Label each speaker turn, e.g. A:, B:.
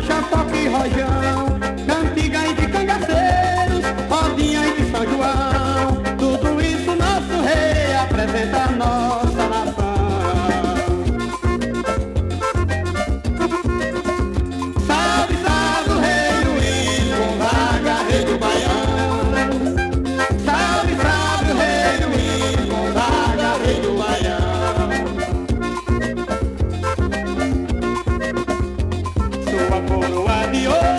A: marcha, toque e rojão, cantiga e de cangaceiros, rodinha e de São João. Tudo isso nosso rei apresenta a nossa nação. Salve, salve o rei Luís, Gonzaga, rei do Baião. Salve, salve o rei Luís, Gonzaga, rei do Baião. Sua coroa de ouro